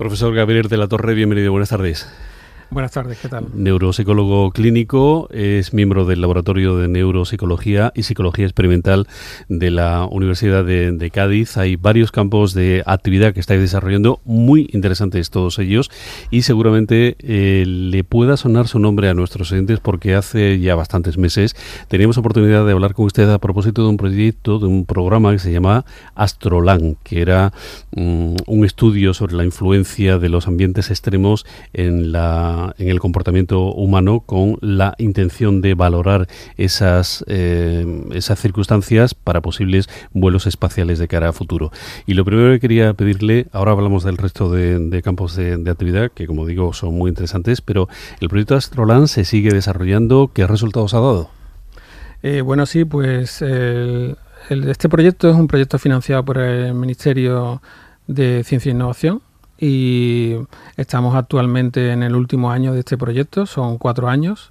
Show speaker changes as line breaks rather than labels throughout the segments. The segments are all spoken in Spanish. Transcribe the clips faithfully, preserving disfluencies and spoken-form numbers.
Profesor Gabriel de la Torre, bienvenido, buenas tardes.
Buenas tardes, ¿qué tal?
Neuropsicólogo clínico, es miembro del Laboratorio de Neuropsicología y Psicología Experimental de la Universidad de, de Cádiz. Hay varios campos de actividad que estáis desarrollando, muy interesantes todos ellos, y seguramente eh, le pueda sonar su nombre a nuestros oyentes porque hace ya bastantes meses teníamos oportunidad de hablar con usted a propósito de un proyecto, de un programa que se llama Astrolan, que era um, un estudio sobre la influencia de los ambientes extremos en la en el comportamiento humano, con la intención de valorar esas eh, esas circunstancias para posibles vuelos espaciales de cara a futuro. Y lo primero que quería pedirle, ahora hablamos del resto de, de campos de, de actividad, que como digo son muy interesantes, pero el proyecto Astrolan se sigue desarrollando. ¿Qué resultados ha dado?
Eh, bueno, sí, pues el, el, este proyecto es un proyecto financiado por el Ministerio de Ciencia e Innovación, y estamos actualmente en el último año de este proyecto, son cuatro años,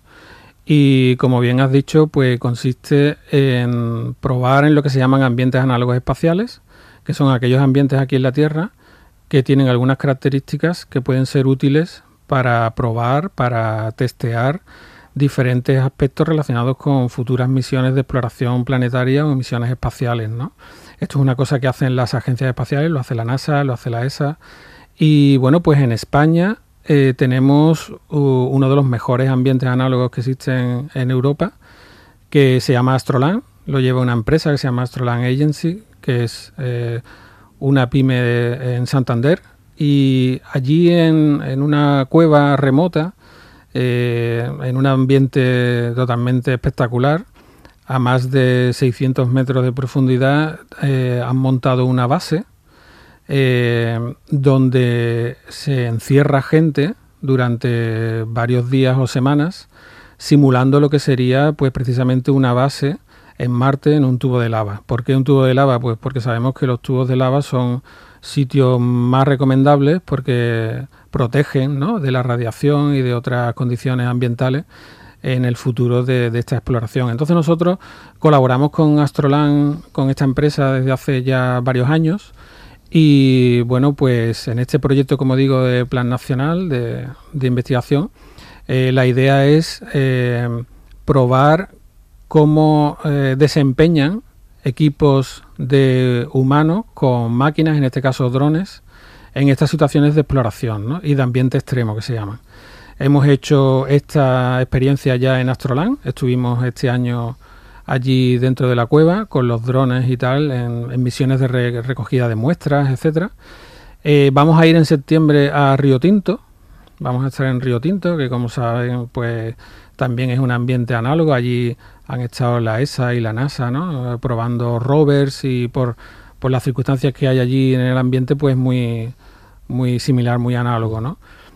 y como bien has dicho, pues consiste en probar en lo que se llaman ambientes análogos espaciales, que son aquellos ambientes aquí en la Tierra que tienen algunas características que pueden ser útiles para probar, para testear diferentes aspectos relacionados con futuras misiones de exploración planetaria o misiones espaciales, ¿no? Esto es una cosa que hacen las agencias espaciales, lo hace la NASA, lo hace la E S A. Y bueno, pues en España eh, tenemos uh, uno de los mejores ambientes análogos que existen en Europa, que se llama Astrolan. Lo lleva una empresa que se llama Astrolan Agency, que es eh, una pyme de, en Santander. Y allí en, en una cueva remota, eh, en un ambiente totalmente espectacular, a más de seiscientos metros de profundidad, eh, han montado una base Eh, donde se encierra gente durante varios días o semanas, simulando lo que sería pues precisamente una base en Marte en un tubo de lava. ¿Por qué un tubo de lava? Pues porque sabemos que los tubos de lava son sitios más recomendables porque protegen, ¿no?, de la radiación y de otras condiciones ambientales en el futuro de, de esta exploración. Entonces nosotros colaboramos con Astrolan, con esta empresa, desde hace ya varios años. Y bueno, pues en este proyecto, como digo, de Plan Nacional de, de Investigación, eh, la idea es eh, probar cómo eh, desempeñan equipos de humanos con máquinas, en este caso drones, en estas situaciones de exploración, ¿no?, y de ambiente extremo, que se llaman. Hemos hecho esta experiencia ya en Astrolan, estuvimos este año allí dentro de la cueva con los drones y tal, en, en misiones de re, recogida de muestras, etcétera. Eh, vamos a ir en septiembre a Río Tinto, vamos a estar en Río Tinto, que como saben, pues también es un ambiente análogo. Allí han estado la E S A y la NASA, ¿no?, probando rovers, y por, por las circunstancias que hay allí en el ambiente, pues muy, muy similar, muy análogo, ¿no?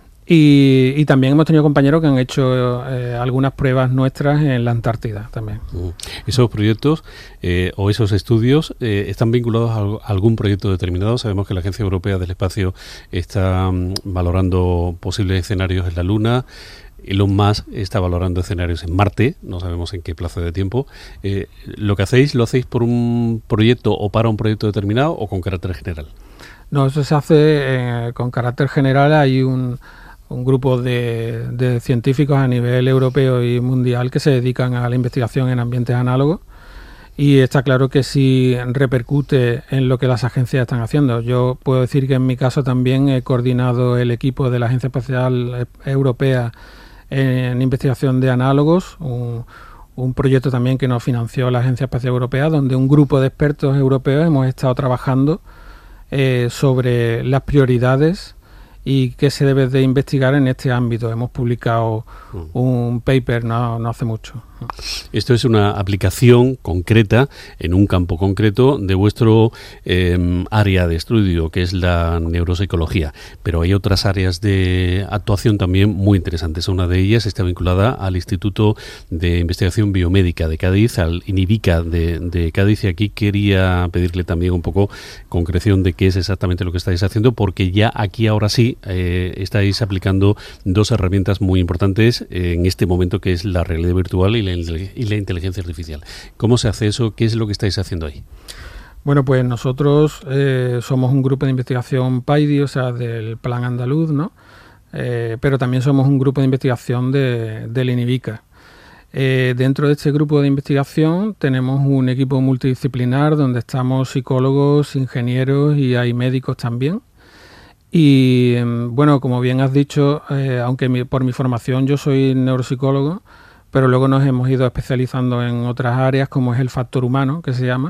Y, y también hemos tenido compañeros que han hecho eh, algunas pruebas nuestras en la Antártida también.
¿Esos proyectos eh, o esos estudios eh, están vinculados a algún proyecto determinado? Sabemos que la Agencia Europea del Espacio está um, valorando posibles escenarios en la Luna. Elon Musk está valorando escenarios en Marte, no sabemos en qué plazo de tiempo. Eh, ¿Lo que hacéis, lo hacéis por un proyecto o para un proyecto determinado o con carácter general?
No, eso se hace eh, con carácter general. Hay un... un grupo de, de científicos a nivel europeo y mundial que se dedican a la investigación en ambientes análogos, y está claro que sí repercute en lo que las agencias están haciendo. Yo puedo decir que en mi caso también he coordinado el equipo de la Agencia Espacial Europea en investigación de análogos, un, un proyecto también que nos financió la Agencia Espacial Europea, donde un grupo de expertos europeos hemos estado trabajando eh, sobre las prioridades y qué se debe de investigar en este ámbito. Hemos publicado un paper no, no hace mucho.
Esto es una aplicación concreta en un campo concreto de vuestro eh, área de estudio, que es la neuropsicología, pero hay otras áreas de actuación también muy interesantes. Una de ellas está vinculada al Instituto de Investigación Biomédica de Cádiz, al INIBICA de, de Cádiz, y aquí quería pedirle también un poco concreción de qué es exactamente lo que estáis haciendo, porque ya aquí ahora sí eh, estáis aplicando dos herramientas muy importantes en este momento, que es la realidad virtual y la, y la inteligencia artificial. ¿Cómo se hace eso? ¿Qué es lo que estáis haciendo ahí?
Bueno, pues nosotros eh, somos un grupo de investigación PAIDI, o sea, del Plan Andaluz, ¿no? Eh, pero también somos un grupo de investigación de, del INIVICA. Eh, dentro de este grupo de investigación tenemos un equipo multidisciplinar donde estamos psicólogos, ingenieros y hay médicos también. Y bueno, como bien has dicho, eh, aunque mi, por mi formación yo soy neuropsicólogo, pero luego nos hemos ido especializando en otras áreas como es el factor humano, que se llama.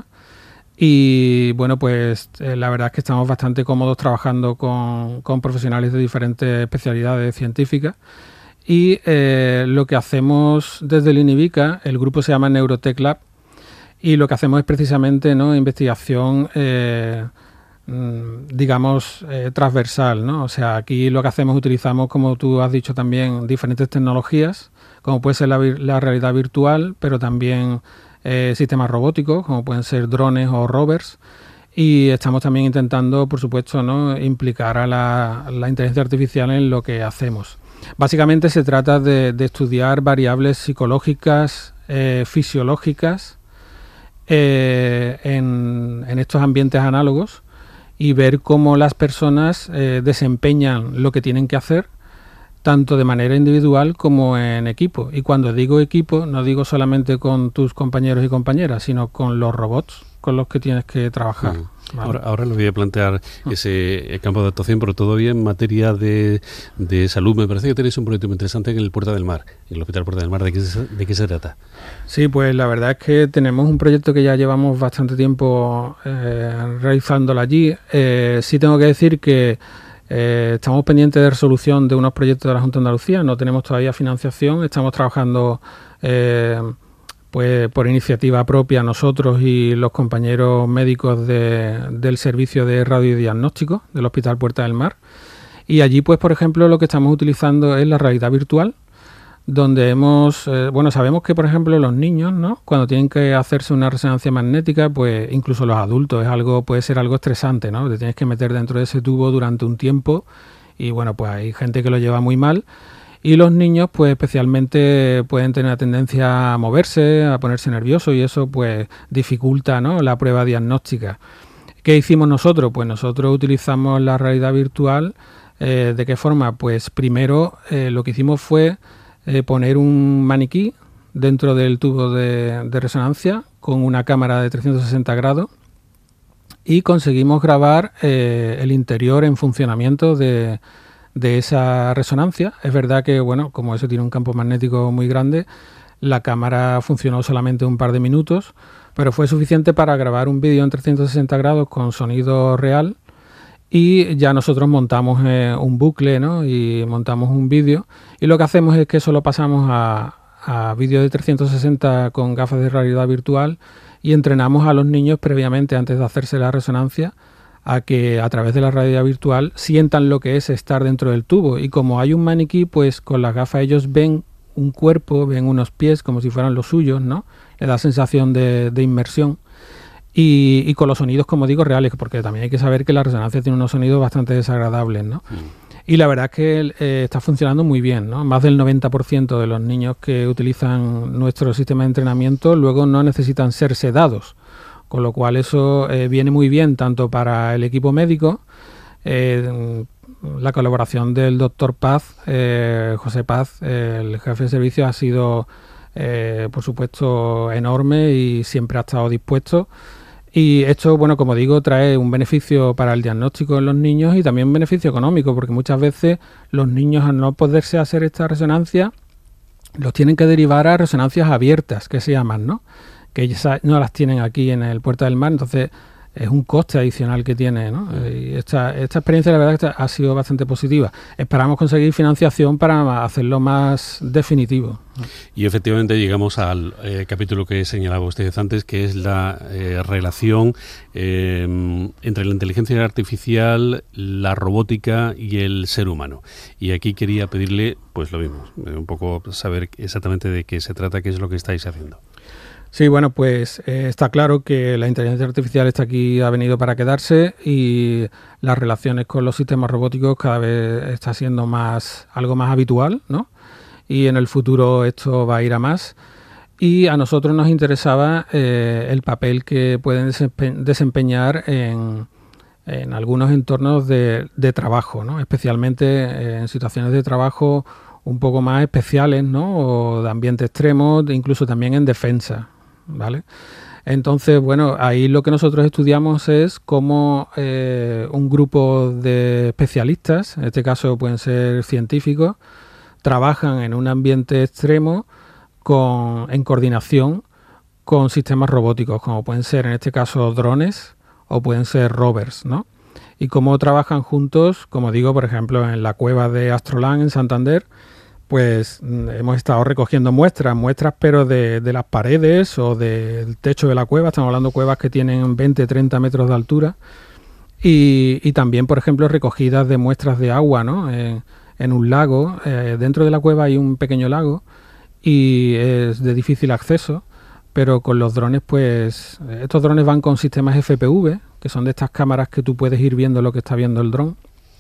Y bueno, pues eh, la verdad es que estamos bastante cómodos trabajando con, con profesionales de diferentes especialidades científicas. Y eh, lo que hacemos desde el INIVICA, el grupo se llama Neurotech Lab, y lo que hacemos es precisamente, ¿no?, investigación, eh, digamos, eh, transversal, ¿no? O sea, aquí lo que hacemos, utilizamos, como tú has dicho también, diferentes tecnologías, como puede ser la, la realidad virtual, pero también eh, sistemas robóticos, como pueden ser drones o rovers, y estamos también intentando, por supuesto, ¿no?, implicar a la, la inteligencia artificial en lo que hacemos. Básicamente se trata de, de estudiar variables psicológicas, eh, fisiológicas, eh, en, en estos ambientes análogos y ver cómo las personas eh, desempeñan lo que tienen que hacer, tanto de manera individual como en equipo. Y cuando digo equipo, no digo solamente con tus compañeros y compañeras, sino con los robots con los que tienes que trabajar.
Mm. Vale. Ahora, ahora le voy a plantear ese campo de actuación, pero todavía en materia de, de salud. Me parece que tenéis un proyecto muy interesante en el Puerta del Mar, en el Hospital Puerta del Mar. ¿De qué, de qué se trata?
Sí, pues la verdad es que tenemos un proyecto que ya llevamos bastante tiempo eh, realizándolo allí. Eh, sí tengo que decir que eh, estamos pendientes de resolución de unos proyectos de la Junta de Andalucía. No tenemos todavía financiación. Estamos trabajando Eh, pues por iniciativa propia nosotros y los compañeros médicos de, del servicio de radiodiagnóstico del Hospital Puerta del Mar. Y allí, pues por ejemplo, lo que estamos utilizando es la realidad virtual, donde hemos, eh, bueno, sabemos que por ejemplo los niños, ¿no?, cuando tienen que hacerse una resonancia magnética, pues incluso los adultos, es algo, puede ser algo estresante, ¿no? Te tienes que meter dentro de ese tubo durante un tiempo y bueno, pues hay gente que lo lleva muy mal. Y los niños, pues especialmente pueden tener la tendencia a moverse, a ponerse nerviosos y eso pues dificulta, ¿no?, la prueba diagnóstica. ¿Qué hicimos nosotros? Pues nosotros utilizamos la realidad virtual. Eh, ¿De qué forma? Pues primero eh, lo que hicimos fue eh, poner un maniquí dentro del tubo de, de resonancia con una cámara de trescientos sesenta grados y conseguimos grabar eh, el interior en funcionamiento de de esa resonancia. Es verdad que, bueno, como eso tiene un campo magnético muy grande, la cámara funcionó solamente un par de minutos, pero fue suficiente para grabar un vídeo en trescientos sesenta grados con sonido real y ya nosotros montamos eh, un bucle, ¿no?, y montamos un vídeo y lo que hacemos es que eso lo pasamos a, a vídeo de trescientos sesenta con gafas de realidad virtual y entrenamos a los niños previamente, antes de hacerse la resonancia, a que a través de la realidad virtual sientan lo que es estar dentro del tubo. Y como hay un maniquí, pues con las gafas ellos ven un cuerpo, ven unos pies como si fueran los suyos, ¿no? Le da sensación de, de inmersión. Y, y con los sonidos, como digo, reales, porque también hay que saber que la resonancia tiene unos sonidos bastante desagradables, ¿no? Mm. Y la verdad es que eh, está funcionando muy bien, ¿no? Más del noventa por ciento de los niños que utilizan nuestro sistema de entrenamiento luego no necesitan ser sedados. Con lo cual eso eh, viene muy bien tanto para el equipo médico, eh, la colaboración del doctor Paz, eh, José Paz, eh, el jefe de servicio, ha sido eh, por supuesto enorme y siempre ha estado dispuesto. Y esto, bueno, como digo, trae un beneficio para el diagnóstico en los niños y también un beneficio económico, porque muchas veces los niños, al no poderse hacer esta resonancia, los tienen que derivar a resonancias abiertas, que se llaman, ¿no?, que ellos no las tienen aquí en el Puerta del Mar, entonces es un coste adicional que tiene, ¿no? Y esta, esta experiencia, la verdad, ha sido bastante positiva. Esperamos conseguir financiación para hacerlo más definitivo.
Y efectivamente llegamos al eh, capítulo que señalaba usted antes, que es la eh, relación eh, entre la inteligencia artificial, la robótica y el ser humano. Y aquí quería pedirle, pues lo mismo, un poco saber exactamente de qué se trata, qué es lo que estáis haciendo.
Sí, bueno, pues eh, está claro que la inteligencia artificial está aquí, ha venido para quedarse y las relaciones con los sistemas robóticos cada vez está siendo más algo más habitual, ¿no? Y en el futuro esto va a ir a más. y a nosotros nos interesaba eh, el papel que pueden desempeñar en, en algunos entornos de, de trabajo, ¿no? Especialmente en situaciones de trabajo un poco más especiales, ¿no? O de ambiente extremo, incluso también en defensa, ¿vale? Entonces, bueno, ahí lo que nosotros estudiamos es cómo eh, un grupo de especialistas, en este caso pueden ser científicos, trabajan en un ambiente extremo con, en coordinación con sistemas robóticos, como pueden ser en este caso drones o pueden ser rovers, ¿no? Y cómo trabajan juntos, como digo, por ejemplo, en la cueva de Astrolán en Santander, pues hemos estado recogiendo muestras, muestras pero de, de las paredes o del techo de la cueva. Estamos hablando de cuevas que tienen veinte, treinta metros de altura. Y, y también, por ejemplo, recogidas de muestras de agua, ¿no? En, en un lago. Eh, dentro de la cueva hay un pequeño lago y es de difícil acceso, pero con los drones, pues estos drones van con sistemas F P V, que son de estas cámaras que tú puedes ir viendo lo que está viendo el dron.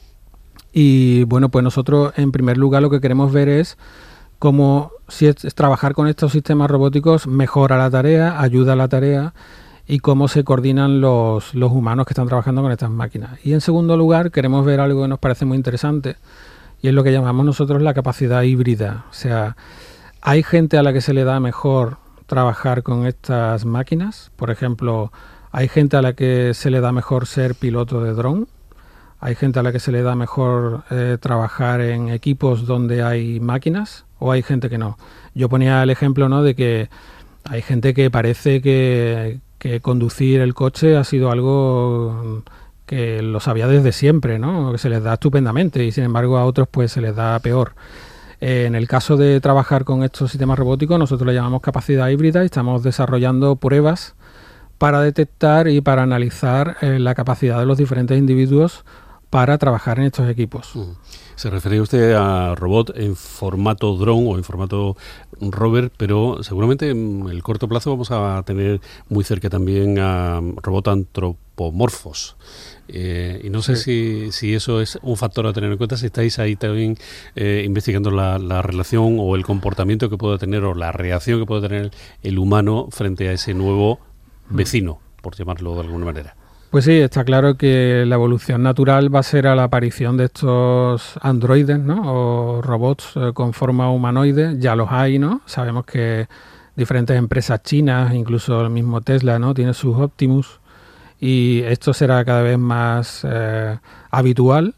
Y bueno, pues nosotros en primer lugar lo que queremos ver es cómo si es, es trabajar con estos sistemas robóticos mejora la tarea, ayuda a la tarea y cómo se coordinan los, los humanos que están trabajando con estas máquinas. Y en segundo lugar queremos ver algo que nos parece muy interesante y es lo que llamamos nosotros la capacidad híbrida. O sea, hay gente a la que se le da mejor trabajar con estas máquinas. Por ejemplo, hay gente a la que se le da mejor ser piloto de dron. Hay gente a la que se le da mejor eh, trabajar en equipos donde hay máquinas o hay gente que no. Yo ponía el ejemplo, ¿no?, de que hay gente que parece que, que conducir el coche ha sido algo que lo sabía desde siempre, ¿no?, que se les da estupendamente y sin embargo a otros pues se les da peor. Eh, en el caso de trabajar con estos sistemas robóticos nosotros le llamamos capacidad híbrida y estamos desarrollando pruebas para detectar y para analizar eh, la capacidad de los diferentes individuos para trabajar en estos equipos.
Se refería usted a robot en formato dron o en formato rover, pero seguramente en el corto plazo vamos a tener muy cerca también a robot antropomorfos. Eh, y no sé sí. si, si eso es un factor a tener en cuenta, si estáis ahí también eh, investigando la, la relación o el comportamiento que pueda tener o la reacción que pueda tener el humano frente a ese nuevo vecino, por llamarlo de alguna manera.
Pues sí, está claro que la evolución natural va a ser a la aparición de estos androides, ¿no?, o robots eh, con forma humanoide. Ya los hay, ¿no? Sabemos que diferentes empresas chinas, incluso el mismo Tesla, ¿no?, tiene sus Optimus y esto será cada vez más eh, habitual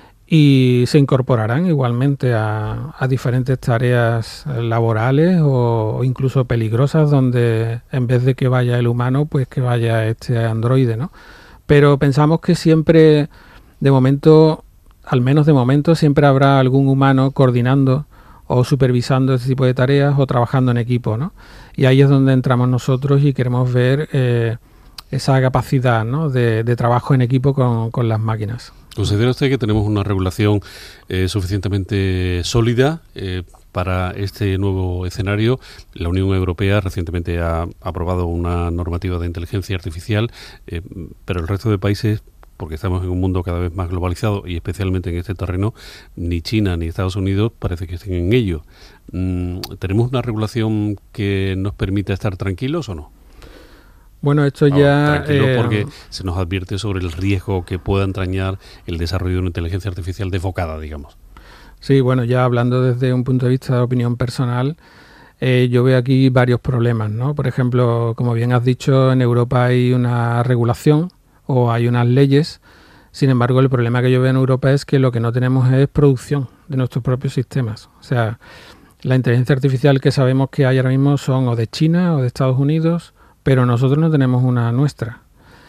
y se incorporarán igualmente a, a diferentes tareas laborales o, o incluso peligrosas donde en vez de que vaya el humano, pues que vaya este androide, ¿no? Pero pensamos que siempre, de momento, al menos de momento, siempre habrá algún humano coordinando o supervisando este tipo de tareas o trabajando en equipo, ¿no? Y ahí es donde entramos nosotros y queremos ver eh, esa capacidad, ¿no?, de, de trabajo en equipo con, con las máquinas.
¿Considera usted que tenemos una regulación eh, suficientemente sólida eh, para este nuevo escenario? La Unión Europea recientemente ha aprobado una normativa de inteligencia artificial, eh, pero el resto de países, porque estamos en un mundo cada vez más globalizado y especialmente en este terreno, ni China ni Estados Unidos parece que estén en ello. ¿Tenemos una regulación que nos permita estar tranquilos o no?
Bueno, esto ya...
Oh, tranquilo,
eh,
porque se nos advierte sobre el riesgo que pueda entrañar el desarrollo de una inteligencia artificial desbocada, digamos.
Sí, bueno, ya hablando desde un punto de vista de opinión personal, eh, yo veo aquí varios problemas, ¿no? Por ejemplo, como bien has dicho, en Europa hay una regulación o hay unas leyes. Sin embargo, el problema que yo veo en Europa es que lo que no tenemos es producción de nuestros propios sistemas. O sea, la inteligencia artificial que sabemos que hay ahora mismo son o de China o de Estados Unidos, pero nosotros no tenemos una nuestra.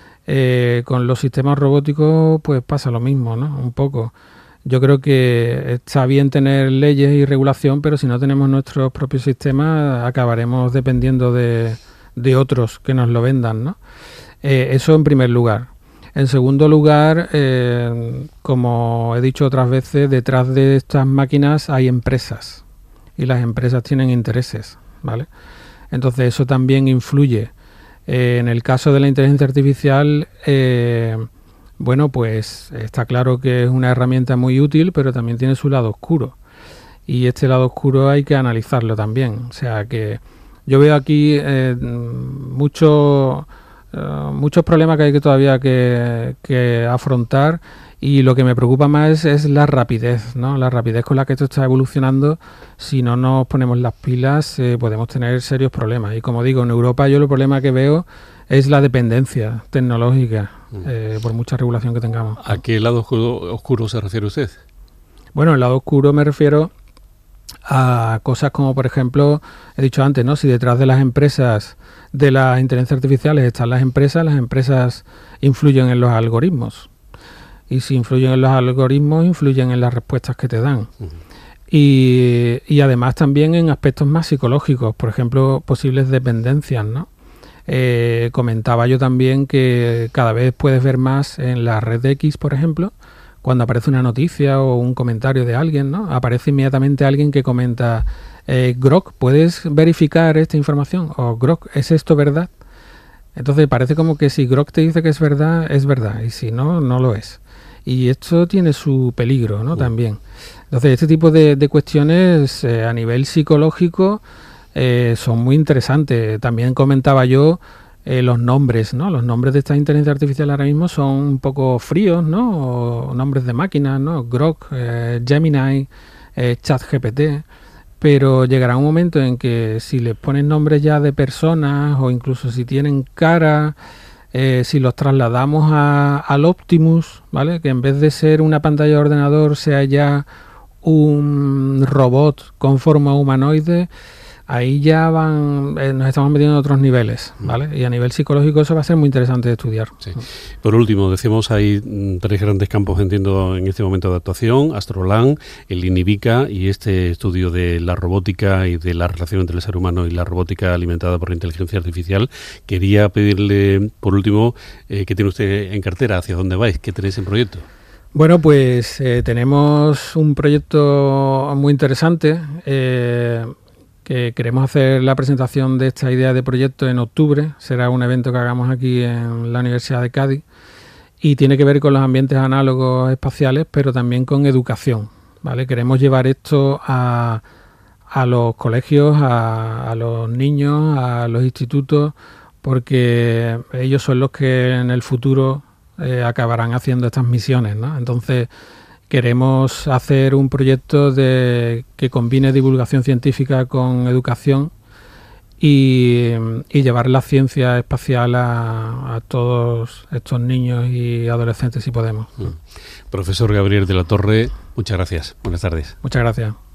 Eh, con los sistemas robóticos pues pasa lo mismo, ¿no? Un poco. Yo creo que está bien tener leyes y regulación, pero si no tenemos nuestros propios sistemas acabaremos dependiendo de, de otros que nos lo vendan, ¿no? Eh, eso en primer lugar. En segundo lugar, eh, como he dicho otras veces, detrás de estas máquinas hay empresas y las empresas tienen intereses, ¿vale? Entonces eso también influye. Eh, en el caso de la inteligencia artificial, eh, bueno, pues está claro que es una herramienta muy útil, pero también tiene su lado oscuro. Y este lado oscuro hay que analizarlo también. O sea que yo veo aquí eh, mucho, uh, muchos problemas que hay que todavía que, que afrontar, y lo que me preocupa más es, es la rapidez, ¿no? La rapidez con la que esto está evolucionando. Si no nos ponemos las pilas, eh, podemos tener serios problemas. Y como digo, en Europa yo el problema que veo es la dependencia tecnológica, eh, por mucha regulación que tengamos.
¿A qué lado oscuro, oscuro se refiere usted?
Bueno, el lado oscuro me refiero a cosas como, por ejemplo, he dicho antes, ¿no? Si detrás de las empresas de las inteligencias artificiales están las empresas, las empresas influyen en los algoritmos. Y si influyen en los algoritmos, influyen en las respuestas que te dan. Uh-huh. Y, y además también en aspectos más psicológicos, por ejemplo, posibles dependencias, ¿no? Eh, comentaba yo también que cada vez puedes ver más en la red X, por ejemplo, cuando aparece una noticia o un comentario de alguien, ¿no? Aparece inmediatamente alguien que comenta, eh, Grok, ¿puedes verificar esta información? O Grok, ¿es esto verdad? Entonces parece como que si Grok te dice que es verdad, es verdad, y si no, no lo es. Y esto tiene su peligro, ¿no? Uh. También. Entonces, este tipo de, de cuestiones eh, a nivel psicológico eh, son muy interesantes. También comentaba yo eh, los nombres, ¿no? Los nombres de esta inteligencia artificial ahora mismo son un poco fríos, ¿no? O nombres de máquinas, ¿no? Grok, eh, Gemini, eh, ChatGPT. Pero llegará un momento en que si les pones nombres ya de personas, o incluso si tienen cara... Eh, si los trasladamos a, al Optimus, ¿vale? Que en vez de ser una pantalla de ordenador sea ya un robot con forma humanoide, ahí ya van, eh, nos estamos metiendo en otros niveles, ¿vale? Y a nivel psicológico eso va a ser muy interesante de estudiar.
Sí. Por último, decimos hay tres grandes campos, entiendo, en este momento de actuación: Astrolan, el INIVICA y este estudio de la robótica y de la relación entre el ser humano y la robótica alimentada por la inteligencia artificial. Quería pedirle, por último, eh, ¿qué tiene usted en cartera? ¿Hacia dónde vais? ¿Qué tenéis en proyecto?
Bueno, pues eh, tenemos un proyecto muy interesante. Eh, que queremos hacer la presentación de esta idea de proyecto en octubre. Será un evento que hagamos aquí en la Universidad de Cádiz y tiene que ver con los ambientes análogos espaciales, pero también con educación, ¿vale? Queremos llevar esto a, a los colegios, a, a los niños, a los institutos, porque ellos son los que en el futuro eh, acabarán haciendo estas misiones, ¿no? Entonces, queremos hacer un proyecto de que combine divulgación científica con educación y, y llevar la ciencia espacial a, a todos estos niños y adolescentes si podemos.
Mm. Profesor Gabriel de la Torre, muchas gracias. Buenas tardes.
Muchas gracias.